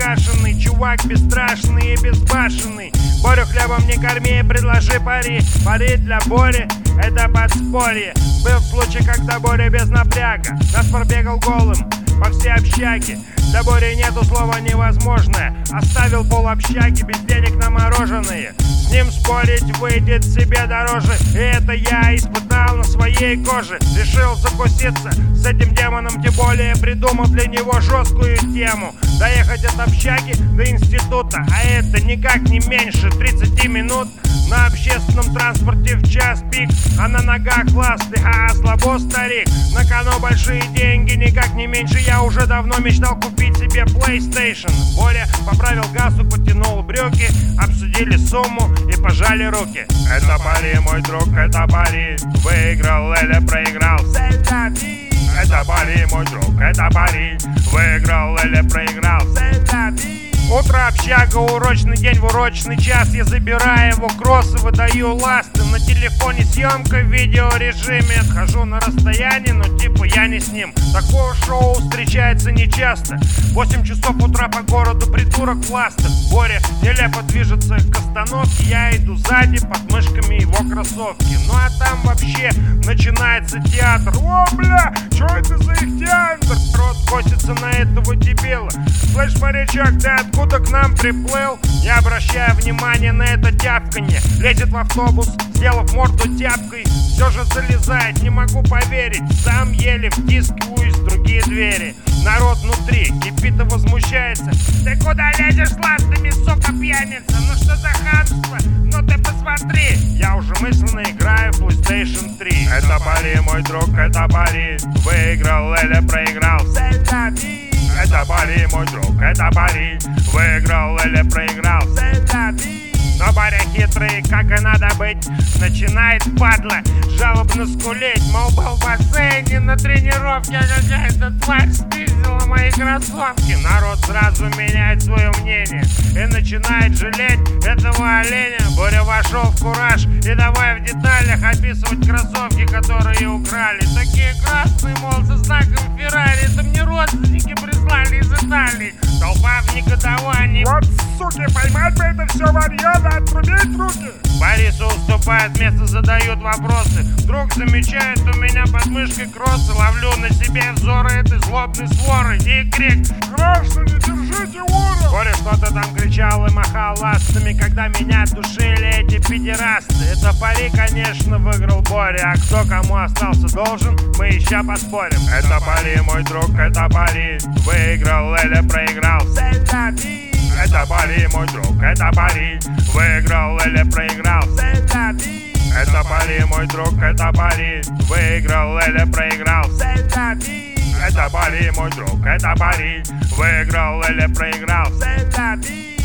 крашеный, чувак бесстрашный и безбашенный. Борю хлебом не корми, предложи пари. Пари для Бори — это подспорье. Был случай, когда Боря без напряга наспор бегал голым по всей общаге. Для Бори нету слова невозможное. Оставил пол общаги без денег на мороженое. С ним спорить выйдет себе дороже, и это я испытал на своей коже. Решил закуситься с этим демоном, тем более придумал для него жесткую тему. Доехать от общаги до института, а это никак не меньше 30 минут. На общественном транспорте в час пик, а на ногах ласты, слабо старик. На кону большие деньги, никак не меньше. Я уже давно мечтал купить себе PlayStation. Боря поправил газу, потянул брюки, обсудили сумму и пожали руки. Это пари, мой друг, это пари. Выиграл или проиграл, c'est-la-vie. Это пари, мой друг, это пари. Выиграл или проиграл, c'est-la-vie. Утро, общага, урочный день в урочный час. Я забираю его кроссы, выдаю ласты. На телефоне съемка в видеорежиме. Отхожу на расстояние, но типа я не с ним. Такое шоу встречается нечасто. 8 часов утра по городу придурок в ластах. Боря нелепо движется к остановке. Я иду сзади, под мышками его кроссовки. Ну а там вообще начинается театр. О, бля, чё это за их театр? Рот косится на этого дебила. Слышь, морячок, ты откуда к нам приплыл? Не обращая внимания на это тявканье. Лезет в автобус, сделав морду тяпкой. Все же залезает, не могу поверить. Сам еле втискиваюсь в другие двери. Народ внутри кипит и возмущается. Ты куда лезешь с ластами, сука, пьяница? Ну что за хамство? Ну ты посмотри. Я уже мысленно играю в PlayStation 3. Это пари, мой друг, это пари. Выиграл или проиграл, c'est-la-vie. Это пари, мой друг, это пари. Выиграл или проиграл, c'est-la-vie. Но Боря хитрый, как и надо быть, начинает, падла, жалобно скулить. Мол, был в бассейне на тренировке, а какая-то тварь спиздила мои кроссовки. Народ сразу меняет свое мнение и начинает жалеть этого оленя. Боря вошел в кураж и давай в деталях описывать кроссовки, которые украли. Такие красные, мол, со знаком Феррари. Это мне родственники прислали из Италии. Толпа в негодовании. Вот, суки, поймать бы это все варьё, да отрубить руки. Борису уступает место, задают вопросы. Вдруг замечает у меня под мышкой кроссы. Ловлю на себе взоры этой злобной своры. И крик: граждане, держите ура! Боря что-то там кричал и махал ластами, когда меня душили эти педерасты. Это пари, конечно, выиграл Боря. А кто кому остался должен, мы еще поспорим. Это пари, мой друг, это пари. Выиграл или проиграл, c'est-la-vie. Это пари, мой друг, это пари. Выиграл или проиграл, c'est-la-vie. Это пари, мой друг, это пари. Выиграл или проиграл, c'est-la-vie. Это пари, мой друг, это пари. Выиграл или проиграл, c'est-la-vie.